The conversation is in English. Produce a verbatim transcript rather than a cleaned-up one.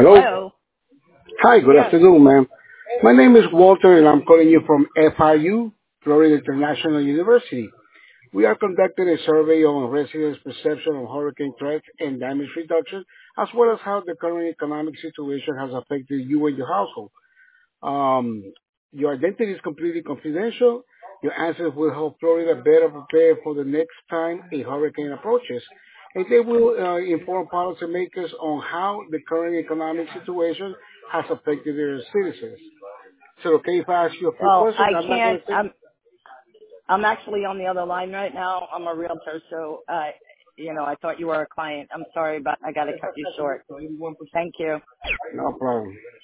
Hello. Hello. Hi, good Yes. afternoon, ma'am. My name is Walter, and I'm calling you from F I U, Florida International University. We are conducting a survey on residents' perception of hurricane threats and damage reduction, as well as how the current economic situation has affected you and your household. Um, your identity is completely confidential. Your answers will help Florida better prepare for the next time a hurricane approaches. And they will uh, inform policymakers on how the current economic situation has affected their citizens. So, okay, if I ask you a few Well, questions, I I'm not going can't. to take. I'm I'm actually on the other line right now. I'm a realtor, so uh, you know, I thought you were a client. I'm sorry, but I got to cut you short. Thank you. No problem.